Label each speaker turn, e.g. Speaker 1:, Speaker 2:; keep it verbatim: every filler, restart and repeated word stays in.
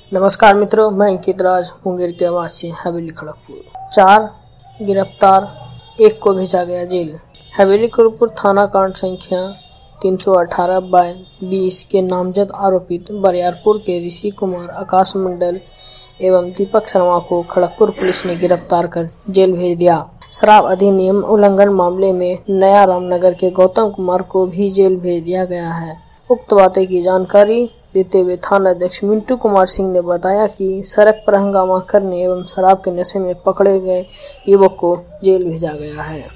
Speaker 1: नमस्कार मित्रों, मैं अंकित राज मुंगेर के आवासी हवेली खड़गपुर। चार गिरफ्तार, एक को भेजा गया जेल। हवेली खड़गपुर थाना कांड संख्या तीन सौ अठारह बाय बीस के नामजद आरोपित बरियारपुर के ऋषि कुमार, आकाश मंडल एवं दीपक शर्मा को खड़गपुर पुलिस ने गिरफ्तार कर जेल भेज दिया। शराब अधिनियम उल्लंघन मामले में नया रामनगर के गौतम कुमार को भी जेल भेज दिया गया है। उक्त बातें की जानकारी देते हुए थाना अध्यक्ष मिंटू कुमार सिंह ने बताया कि सड़क पर हंगामा करने एवं शराब के नशे में पकड़े गए युवक को जेल भेजा गया है।